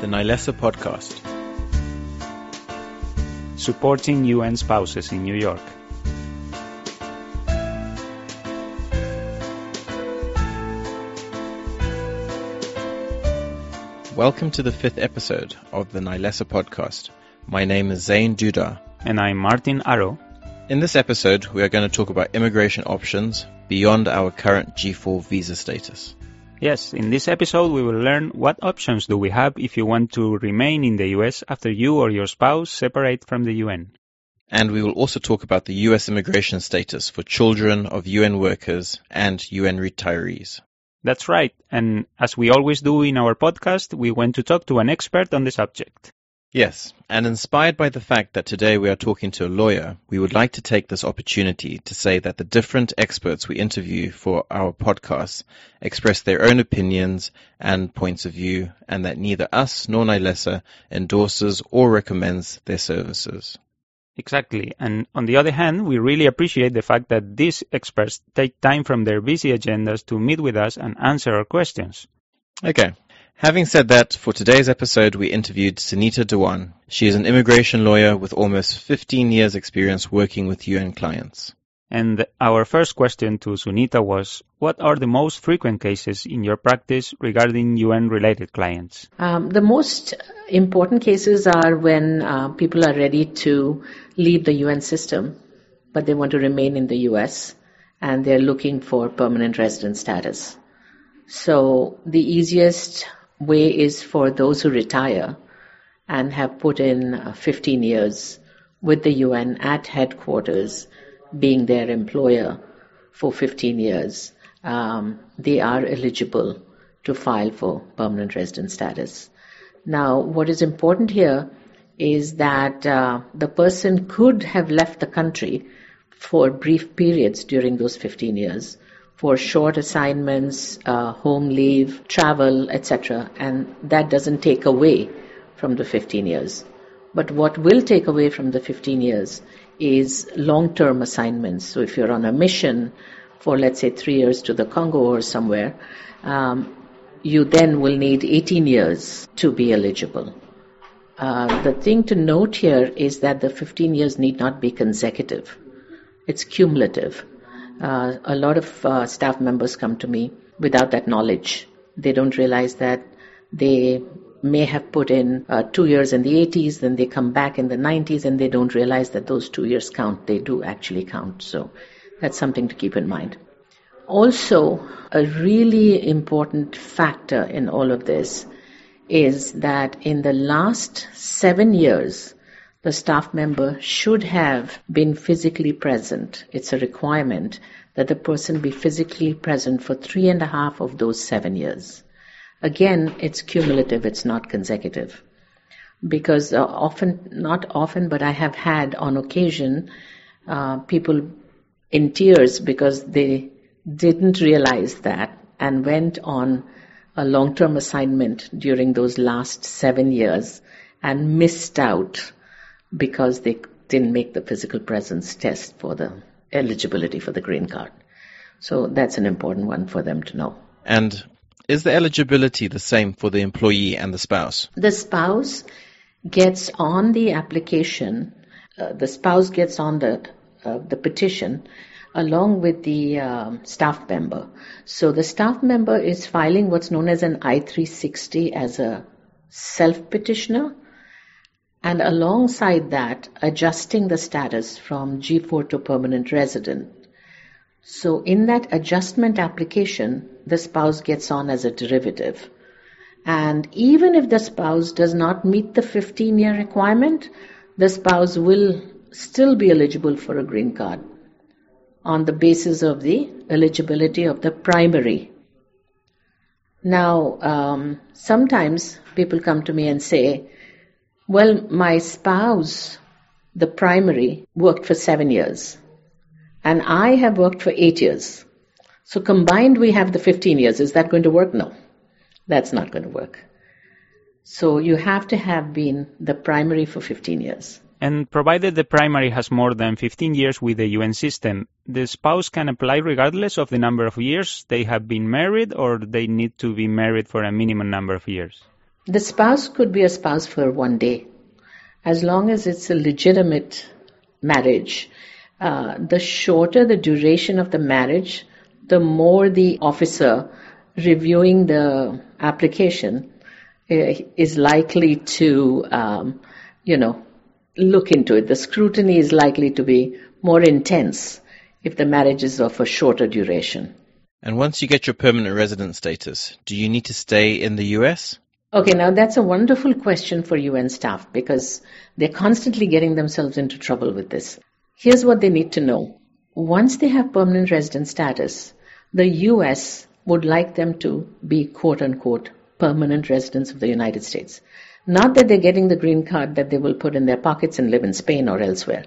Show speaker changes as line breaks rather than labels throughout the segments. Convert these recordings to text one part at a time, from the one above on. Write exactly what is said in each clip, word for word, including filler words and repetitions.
NYLESA podcast.
Supporting U N spouses in New York.
Welcome to the fifth episode of the NYLESA podcast. My name is Zain Duda.
And I'm Martin Arrow.
In this episode, we are going to talk about immigration options beyond our current G four visa status.
Yes, in this episode we will learn what options do we have if you want to remain in the U S after you or your spouse separate from the U N.
And we will also talk about the U S immigration status for children of U N workers and U N retirees.
That's right, and as we always do in our podcast, we went to talk to an expert on the subject.
Yes, and inspired by the fact that today we are talking to a lawyer, we would like to take this opportunity to say that the different experts we interview for our podcast express their own opinions and points of view, and that neither us nor NYLESA endorses or recommends their services.
Exactly, and on the other hand, we really appreciate the fact that these experts take time from their busy agendas to meet with us and answer our questions.
Okay. Having said that, for today's episode, we interviewed Sunita Dewan. She is an immigration lawyer with almost fifteen years experience working with U N clients.
And our first question to Sunita was, what are the most frequent cases in your practice regarding U N-related clients?
Um, the most important cases are when uh, people are ready to leave the U N system, but they want to remain in the U S, and they're looking for permanent resident status. So the easiest way is for those who retire and have put in fifteen years with the U N at headquarters, being their employer for fifteen years, um, they are eligible to file for permanent resident status. Now, what is important here is that uh, the person could have left the country for brief periods during those fifteen years, for short assignments, uh, home leave, travel, et cetera, and that doesn't take away from the fifteen years. But what will take away from the fifteen years is long-term assignments. So if you're on a mission for, let's say, three years to the Congo or somewhere, um, you then will need eighteen years to be eligible. Uh, the thing to note here is that the fifteen years need not be consecutive. It's cumulative. Uh, a lot of uh, staff members come to me without that knowledge. They don't realize that they may have put in uh, two years in the eighties, then they come back in the nineties, and they don't realize that those two years count. They do actually count. So that's something to keep in mind. Also, a really important factor in all of this is that in the last seven years, the staff member should have been physically present. It's a requirement that the person be physically present for three and a half of those seven years. Again, it's cumulative, it's not consecutive. Because uh, often, not often, but I have had on occasion uh, people in tears because they didn't realize that and went on a long-term assignment during those last seven years and missed out because they didn't make the physical presence test for the eligibility for the green card. So that's an important one for them to know.
And is the eligibility the same for the employee and the spouse?
The spouse gets on the application, uh, the spouse gets on the uh, the petition along with the um, staff member. So the staff member is filing what's known as an I three sixty as a self-petitioner, and alongside that, adjusting the status from G four to permanent resident. So in that adjustment application, the spouse gets on as a derivative. And even if the spouse does not meet the fifteen-year requirement, the spouse will still be eligible for a green card on the basis of the eligibility of the primary. Now, um, sometimes people come to me and say, well, my spouse, the primary, worked for seven years, and I have worked for eight years. So combined, we have the fifteen years. Is that going to work? No, that's not going to work. So you have to have been the primary for fifteen years.
And provided the primary has more than fifteen years with the U N system, the spouse can apply regardless of the number of years they have been married, or they need to be married for a minimum number of years?
The spouse could be a spouse for one day. As long as it's a legitimate marriage, uh, the shorter the duration of the marriage, the more the officer reviewing the application uh, is likely to, um, you know, look into it. The scrutiny is likely to be more intense if the marriage is of a shorter duration.
And once you get your permanent resident status, do you need to stay in the U S?
Okay, now that's a wonderful question for U N staff because they're constantly getting themselves into trouble with this. Here's what they need to know. Once they have permanent resident status, the U S would like them to be quote-unquote permanent residents of the United States. Not that they're getting the green card that they will put in their pockets and live in Spain or elsewhere.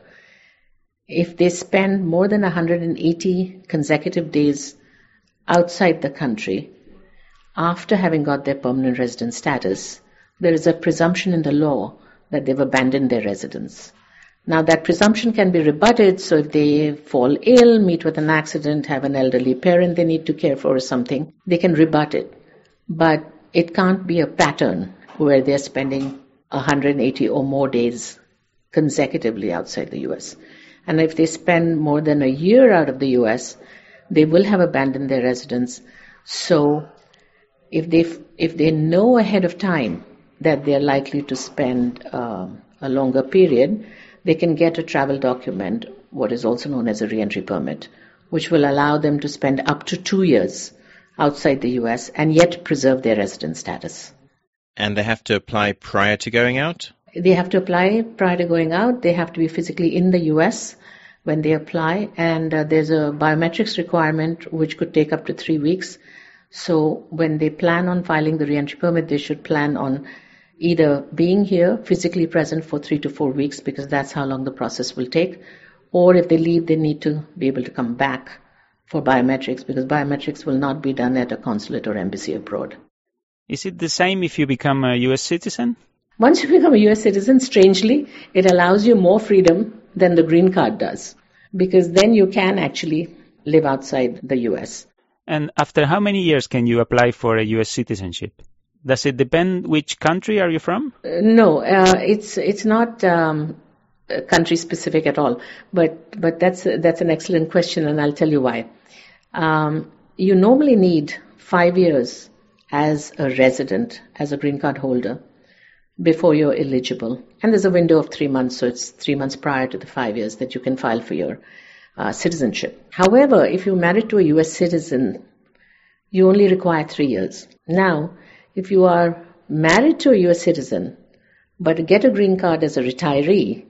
If they spend more than one hundred eighty consecutive days outside the country, after having got their permanent resident status, there is a presumption in the law that they've abandoned their residence. Now that presumption can be rebutted, so if they fall ill, meet with an accident, have an elderly parent they need to care for or something, they can rebut it. But it can't be a pattern where they're spending one hundred eighty or more days consecutively outside the U S. And if they spend more than a year out of the U S, they will have abandoned their residence. So if they if they know ahead of time that they're likely to spend uh, a longer period, they can get a travel document, what is also known as a re-entry permit, which will allow them to spend up to two years outside the U S and yet preserve their resident status.
And they have to apply prior to going out?
They have to apply prior to going out. They have to be physically in the U S when they apply, and uh, there's a biometrics requirement which could take up to three weeks. So when they plan on filing the re-entry permit, they should plan on either being here, physically present for three to four weeks, because that's how long the process will take, or if they leave, they need to be able to come back for biometrics, because biometrics will not be done at a consulate or embassy abroad.
Is it the same if you become a U S citizen?
Once you become a U S citizen, strangely, it allows you more freedom than the green card does, because then you can actually live outside the U S.
And after how many years can you apply for a U S citizenship? Does it depend which country are you from?
Uh, no, uh, it's it's not um, country specific at all. But but that's that's an excellent question, and I'll tell you why. Um, you normally need five years as a resident, as a green card holder, before you're eligible. And there's a window of three months, so it's three months prior to the five years that you can file for your uh, citizenship. However, if you're married to a U S citizen, you only require three years. Now, if you are married to a U S citizen, but get a green card as a retiree,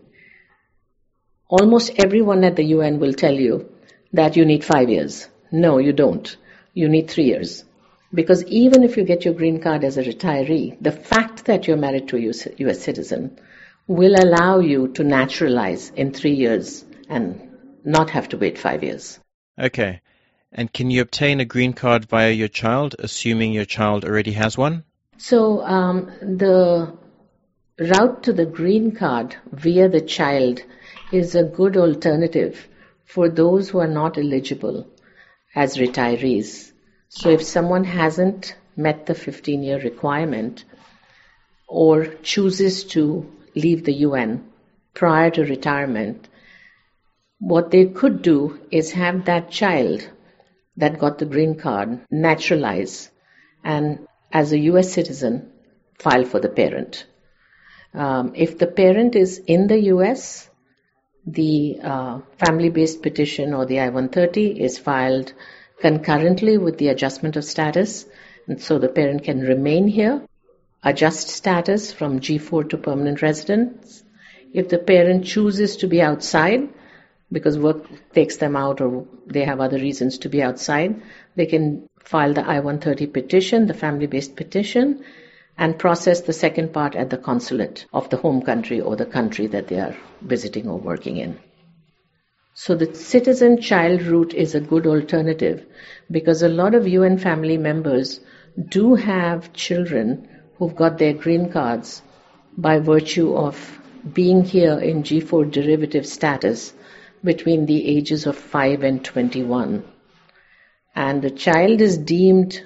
almost everyone at the U N will tell you that you need five years. No, you don't. You need three years. Because even if you get your green card as a retiree, the fact that you're married to a U S citizen will allow you to naturalize in three years and not have to wait five years.
Okay. And can you obtain a green card via your child, assuming your child already has one?
So um, the route to the green card via the child is a good alternative for those who are not eligible as retirees. So if someone hasn't met the fifteen-year requirement or chooses to leave the U N prior to retirement, what they could do is have that child that got the green card naturalize and as a U S citizen file for the parent. Um, if the parent is in the U S, the uh, family-based petition or the I one thirty is filed concurrently with the adjustment of status, and so the parent can remain here, adjust status from G four to permanent residence. If the parent chooses to be outside, because work takes them out or they have other reasons to be outside, they can file the I one thirty petition, the family-based petition, and process the second part at the consulate of the home country or the country that they are visiting or working in. So the citizen-child route is a good alternative because a lot of U N family members do have children who've got their green cards by virtue of being here in G four derivative status between the ages of five and twenty-one. And the child is deemed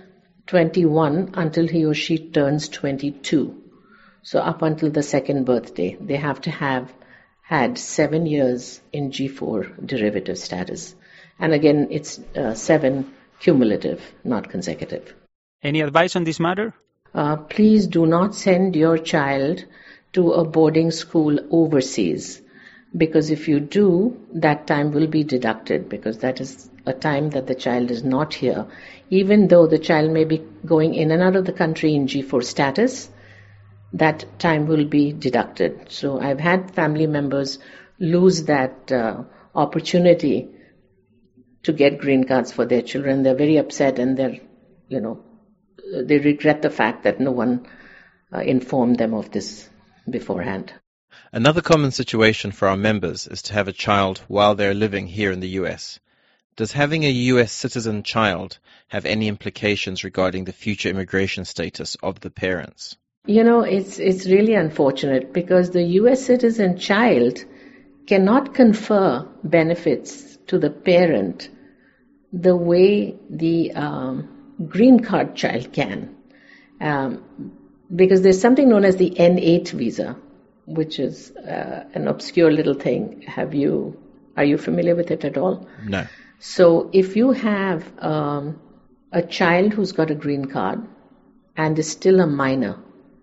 twenty-one until he or she turns twenty-two. So up until the second birthday, they have to have had seven years in G four derivative status. And again, it's uh, seven cumulative, not consecutive.
Any advice on this matter?
Uh, please do not send your child to a boarding school overseas, because if you do, that time will be deducted, because that is a time that the child is not here. Even though the child may be going in and out of the country in G four status, that time will be deducted. So I've had family members lose that uh, opportunity to get green cards for their children. They're very upset, and they're, you know, they regret the fact that no one uh, informed them of this beforehand.
Another common situation for our members is to have a child while they're living here in the U S. Does having a U S citizen child have any implications regarding the future immigration status of the parents?
You know, it's it's really unfortunate, because the U S citizen child cannot confer benefits to the parent the way the um, green card child can. Um, because there's something known as the N eight visa, which is uh, an obscure little thing. Have you, are you familiar with it at all?
No.
So if you have um, a child who's got a green card and is still a minor,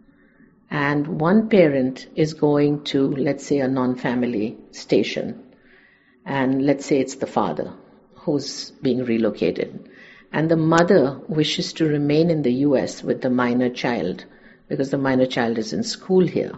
and one parent is going to, let's say, a non-family station, and let's say it's the father who's being relocated, and the mother wishes to remain in the U S with the minor child because the minor child is in school here.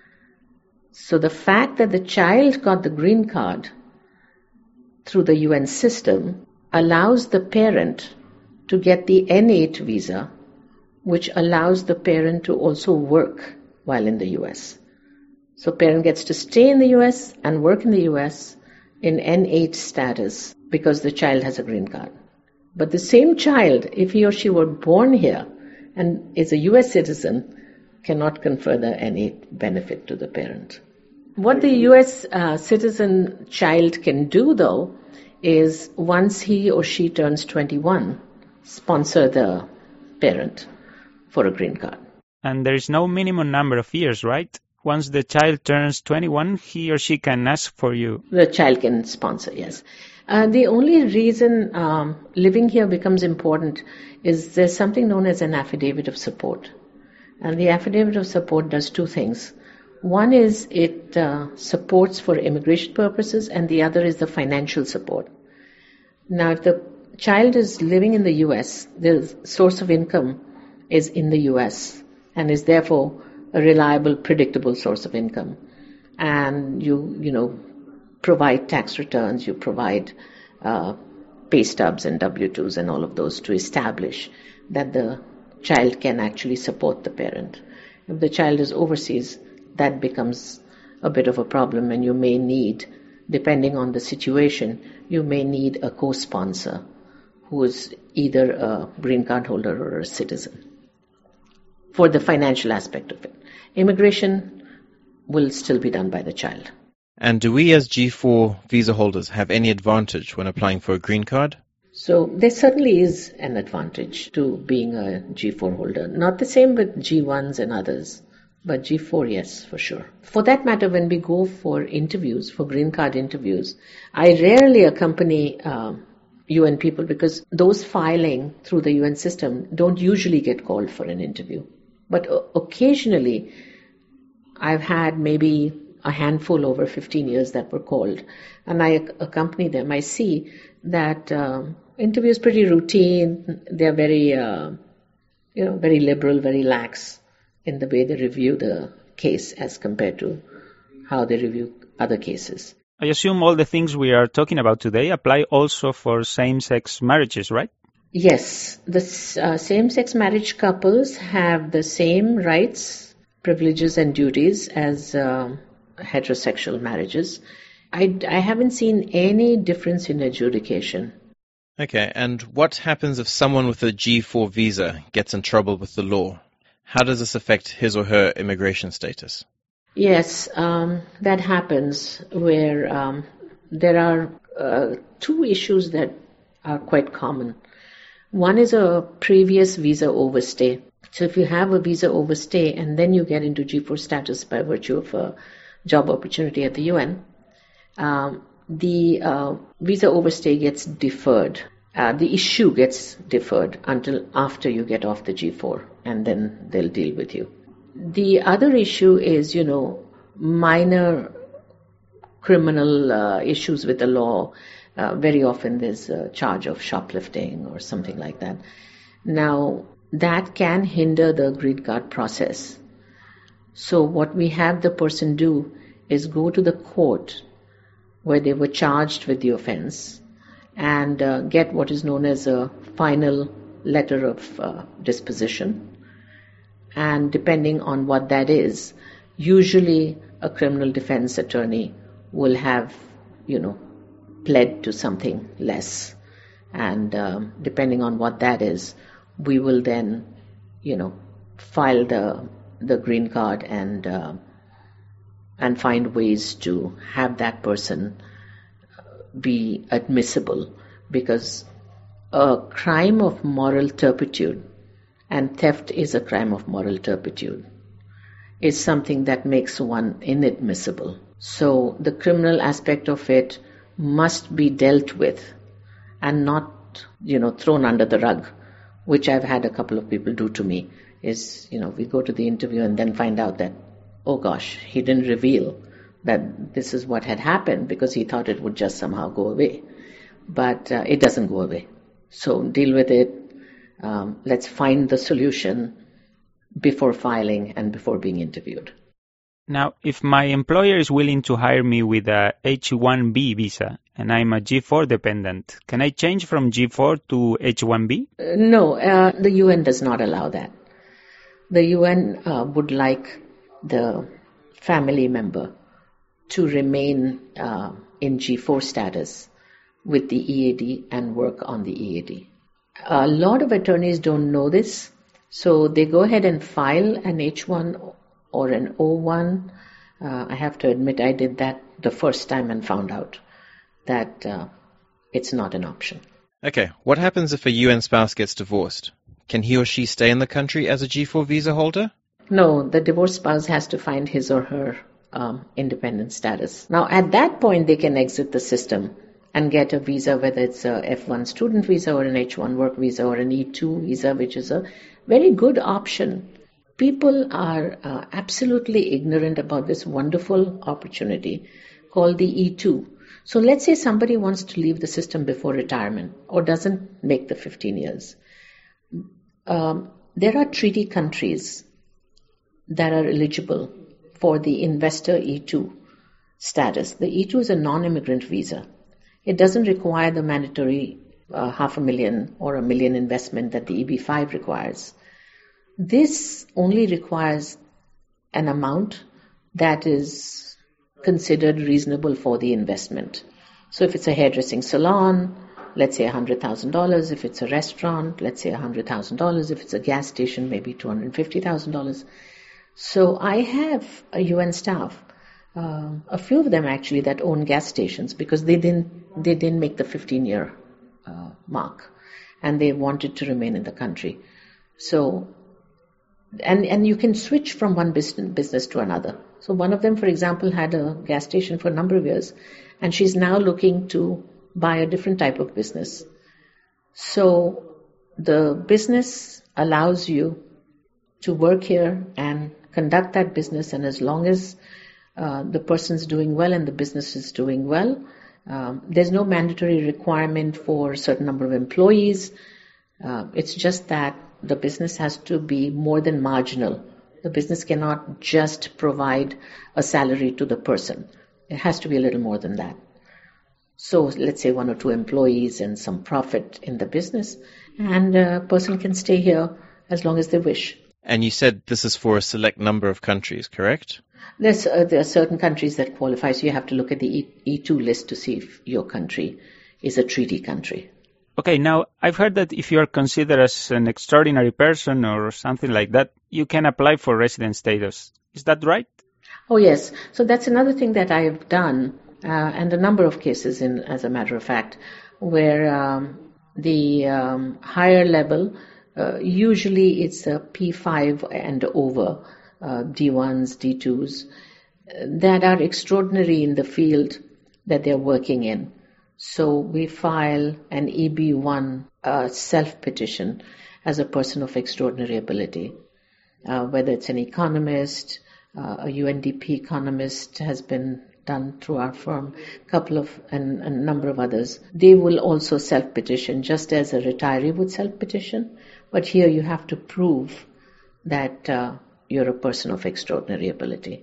So the fact that the child got the green card through the U N system allows the parent to get the N eight visa, which allows the parent to also work while in the U S. So parent gets to stay in the U S and work in the U S in N eight status because the child has a green card. But the same child, if he or she were born here and is a U S citizen, cannot confer the N eight benefit to the parent. What the U S uh, citizen child can do, though, is once he or she turns twenty-one, sponsor the parent for a green card.
And there is no minimum number of years, right? Once the child turns twenty-one, he or she can ask for you.
The child can sponsor, yes. Uh, the only reason um, living here becomes important is there's something known as an affidavit of support. And the affidavit of support does two things. One is it uh, supports for immigration purposes, and the other is the financial support. Now, if the child is living in the U S, the source of income is in the U S and is therefore a reliable, predictable source of income. And you, you know, provide tax returns, you provide uh, pay stubs and W two's and all of those to establish that the child can actually support the parent. If the child is overseas, that becomes a bit of a problem, and you may need, depending on the situation, you may need a co-sponsor who is either a green card holder or a citizen for the financial aspect of it. Immigration will still be done by the child.
And do we as G four visa holders have any advantage when applying for a green card?
So there certainly is an advantage to being a G four holder. Not the same with G ones and others, but G four, yes, for sure. For that matter, when we go for interviews, for green card interviews, I rarely accompany uh, U N people, because those filing through the U N system don't usually get called for an interview. But o- occasionally, I've had maybe a handful over fifteen years that were called, and I ac- accompany them. I see that uh, interview is pretty routine. They're very, uh, you know, very liberal, very lax in the way they review the case as compared to how they review other cases.
I assume all the things we are talking about today apply also for same-sex marriages, right?
Yes, the uh, same-sex marriage couples have the same rights, privileges, and duties as uh, heterosexual marriages. I, I haven't seen any difference in adjudication.
Okay, and what happens if someone with a G four visa gets in trouble with the law? How does this affect his or her immigration status?
Yes, um, that happens where um, there are uh, two issues that are quite common. One is a previous visa overstay. So if you have a visa overstay and then you get into G four status by virtue of a job opportunity at the U N, um, the uh, visa overstay gets deferred. Uh, the issue gets deferred until after you get off the G four, and then they'll deal with you. The other issue is, you know, minor criminal uh, issues with the law. Uh, very often there's a charge of shoplifting or something like that. Now, that can hinder the green card process. So what we have the person do is go to the court where they were charged with the offense and uh, get what is known as a final letter of uh, disposition. And depending on what that is, usually a criminal defense attorney will have, you know, pled to something less. And um, depending on what that is, we will then, you know, file the the green card and uh, and find ways to have that person be admissible, because a crime of moral turpitude, and theft is a crime of moral turpitude, is something that makes one inadmissible. So the criminal aspect of it must be dealt with and not, you know, thrown under the rug, which I've had a couple of people do to me. Is, you know, we go to the interview and then find out that, oh gosh, he didn't reveal that this is what had happened because he thought it would just somehow go away. But uh, it doesn't go away. So deal with it. Um, let's find the solution before filing and before being interviewed.
Now, if my employer is willing to hire me with a H one B visa and I'm a G four dependent, can I change from G four to H one B?
Uh, no, uh, the U N does not allow that. The U N uh, would like the family member to remain uh, in G four status with the E A D and work on the E A D. A lot of attorneys don't know this, so they go ahead and file an H one or an O one. Uh, I have to admit I did that the first time and found out that uh, it's not an option.
Okay, what happens if a U N spouse gets divorced? Can he or she stay in the country as a G four visa holder?
No, the divorced spouse has to find his or her um, independent status. Now, at that point, they can exit the system and get a visa, whether it's a F one student visa or an H one work visa or an E two visa, which is a very good option. People are uh, absolutely ignorant about this wonderful opportunity called the E two. So let's say somebody wants to leave the system before retirement or doesn't make the fifteen years. Um, there are treaty countries that are eligible for the investor E two status. The E two is a non-immigrant visa. It doesn't require the mandatory uh, half a million or a million investment that the E B five requires. This only requires an amount that is considered reasonable for the investment. So if it's a hairdressing salon, let's say one hundred thousand dollars. If it's a restaurant, let's say one hundred thousand dollars. If it's a gas station, maybe two hundred fifty thousand dollars. So I have a U N staff, uh, a few of them actually, that own gas stations because they didn't they didn't make the fifteen-year uh, mark, and they wanted to remain in the country. So, and and you can switch from one business business to another. So one of them, for example, had a gas station for a number of years, and she's now looking to buy a different type of business. So the business allows you to work here and conduct that business, and as long as uh, the person's doing well and the business is doing well, um, there's no mandatory requirement for a certain number of employees. Uh, it's just that the business has to be more than marginal. The business cannot just provide a salary to the person. It has to be a little more than that. So let's say one or two employees and some profit in the business, and a person can stay here as long as they wish.
And you said this is for a select number of countries, correct?
There's, uh, there are certain countries that qualify, so you have to look at the E two list to see if your country is a treaty country.
Okay, now I've heard that if you are considered as an extraordinary person or something like that, you can apply for resident status. Is that right?
Oh, yes. So that's another thing that I have done, uh, and a number of cases, in, as a matter of fact, where um, The um, higher level, uh, usually it's a P five and over, uh, D ones, D twos, uh, that are extraordinary in the field that they're working in. So we file an E B one uh, self-petition as a person of extraordinary ability. Uh, whether it's an economist, uh, a U N D P economist has been done through our firm, a couple of, and a number of others. They will also self-petition, just as a retiree would self-petition. But here you have to prove that uh, you're a person of extraordinary ability.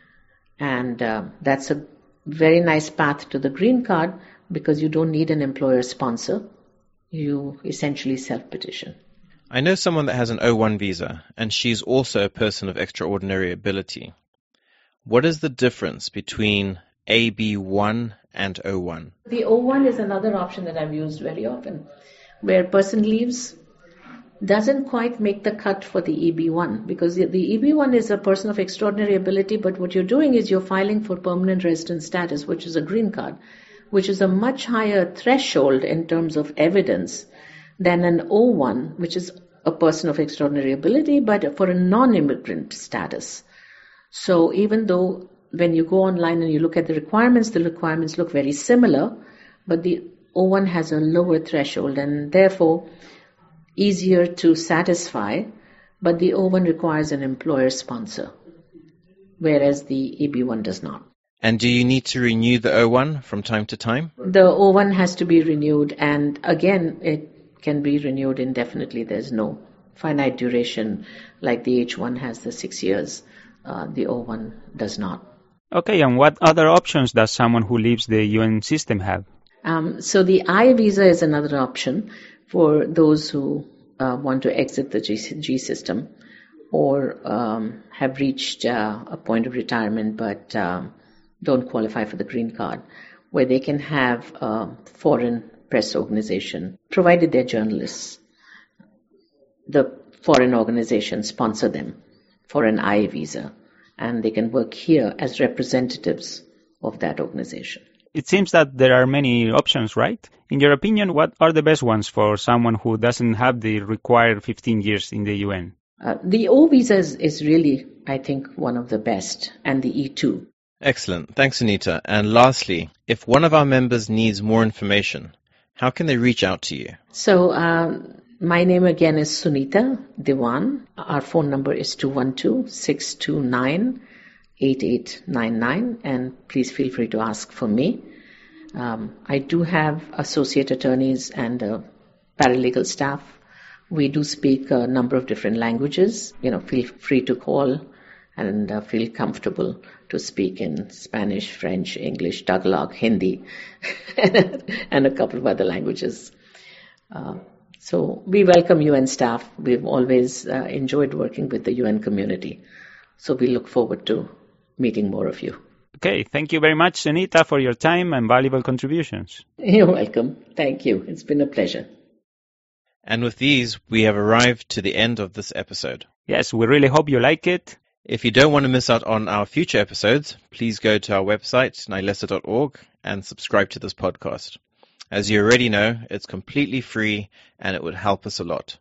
And uh, that's a very nice path to the green card, because you don't need an employer sponsor. You essentially self-petition.
I know someone that has an O one visa, and she's also a person of extraordinary ability. What is the difference between A B one and O one?
The O one is another option that I've used very often, where a person leaves, doesn't quite make the cut for the E B one, because the, the E B one is a person of extraordinary ability, but what you're doing is you're filing for permanent resident status, which is a green card, which is a much higher threshold in terms of evidence than an O one, which is a person of extraordinary ability, but for a non-immigrant status. So even though when you go online and you look at the requirements, the requirements look very similar, but the O one has a lower threshold and therefore easier to satisfy, but the O one requires an employer sponsor, whereas the E B one does not.
And do you need to renew the O one from time to time?
The O one has to be renewed, and again, it can be renewed indefinitely. There's no finite duration like the H one has, the six years. Uh, the O one does not.
Okay, and what other options does someone who leaves the U N system have?
Um, so the I visa is another option for those who uh, want to exit the G, G system or um, have reached uh, a point of retirement but um, don't qualify for the green card, where they can have a foreign press organization, provided they're journalists. The foreign organization sponsor them for an I visa, and they can work here as representatives of that organization.
It seems that there are many options, right? In your opinion, what are the best ones for someone who doesn't have the required fifteen years in the U N?
Uh, the O visa is, is really, I think, one of the best, and the E two.
Excellent. Thanks, Sunita. And lastly, if one of our members needs more information, how can they reach out to you?
So um, my name again is Sunita Dewan. Our phone number is two one two, six two nine, eight eight nine nine, and please feel free to ask for me. Um, I do have associate attorneys and uh, paralegal staff. We do speak a number of different languages. You know, feel free to call and uh, feel comfortable to speak in Spanish, French, English, Tagalog, Hindi, and a couple of other languages. Uh, so we welcome U N staff. We've always uh, enjoyed working with the U N community. So we look forward to meeting more of you.
Okay, thank you very much, Sunita, for your time and valuable contributions.
You're welcome. Thank you. It's been a pleasure.
And with these, we have arrived to the end of this episode.
Yes, we really hope you like it.
If you don't want to miss out on our future episodes, please go to our website, nilesa dot org, and subscribe to this podcast. As you already know, it's completely free and it would help us a lot.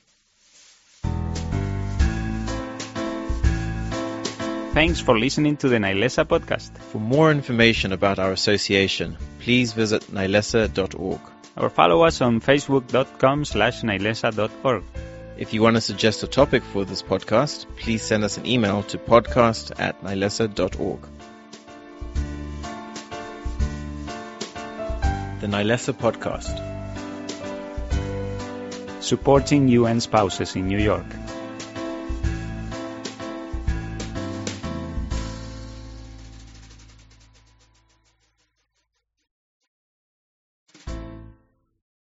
Thanks for listening to the Nilesa podcast.
For more information about our association, please visit nilesa dot org.
Or follow us on facebook.com slash nilesa dot org.
If you want to suggest a topic for this podcast, please send us an email to podcast at nilesa dot org. The Nilesa Podcast.
Supporting U N spouses in New York.